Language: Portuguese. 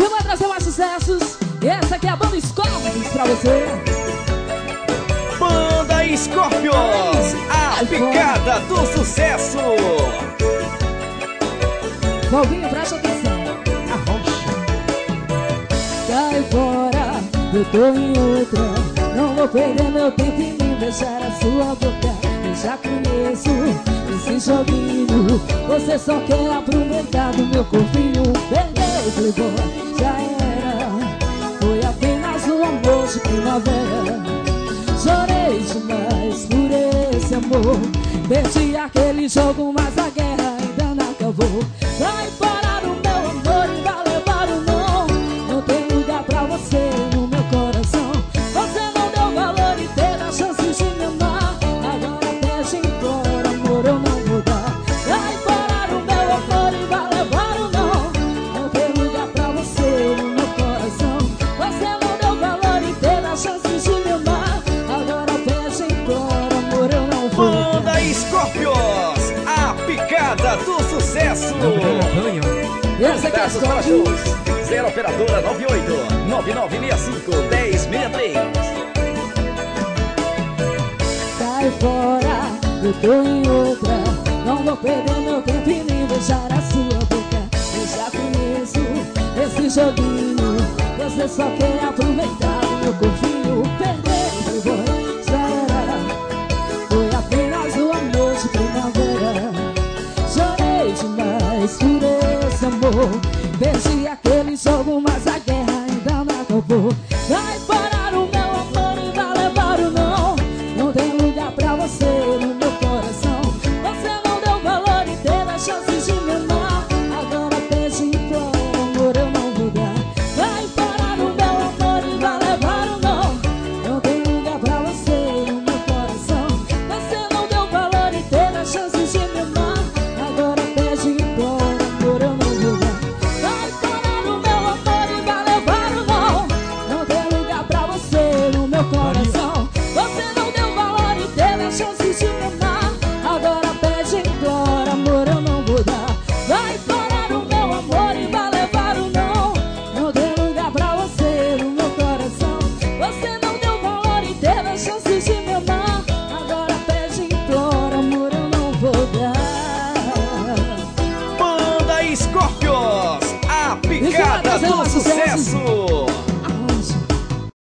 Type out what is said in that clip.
vai trazer mais sucessos. E essa aqui é a banda Scorpions pra você. Banda Scorpions, a picada do sucesso. Valvinho, presta atenção. Cai fora, eu tô em outra. Não vou perder meu tempo em nem beijar a sua boca. Eu já conheço esse joguinho. Você só quer aproveitar do meu corpinho. Perdeu, playboy, já era. Foi apenas um amor de primavera. Chorei demais por esse amor. Perdi aquele jogo, mas a guerra ainda não acabou. Vai parar o meu amor e vai levar o não. Não tem lugar pra você no meu coração. Você não deu valor e teve a chance de me amar. Agora deixa embora, amor, eu não vou dar. Vai parar o meu amor e vai levar o não. Não tem lugar pra você no meu coração. Você não deu valor e teve a chance de me amar. Agora deixa embora, amor, eu não vou dar. Banda Scorpions, a picada do sucesso. Esse aqui é Dados para shows 0 operadora 98 9965 1063. Sai fora, eu tô em outra. Não vou perder meu tempo e nem beijar a sua boca. Eu já conheço esse joguinho. Você só quer aproveitar o meu corpinho. Perdeu, playboy, já era. Foi apenas um amor de primavera. Chorei demais por esse amor. Perdi aquele jogo, mas a guerra ainda não acabou. Vai parar o meu amor e vai levar o não. Não tem lugar pra você no meu coração. Você não deu valor e teve a chance de me amar. Agora pede embora, amor, eu não vou dar. Vai parar o meu amor e vai levar o não. Não tem lugar pra você no meu coração. Você não deu valor e teve a chance de me amar. Agora pede embora, amor, eu não vou dar. Vai parar o meu amor e vai levar o não. Não tem lugar pra você no meu coração. Você não deu valor e teve a chance de me amar. Agora pede embora, amor, eu não vou dar. Vai parar o meu amor e vai levar o não. Não tem lugar pra você no meu coração. Você não deu valor e teve a chance de me amar. Agora pede embora, amor, eu não vou dar. Banda Scorpions, a picada do sucesso.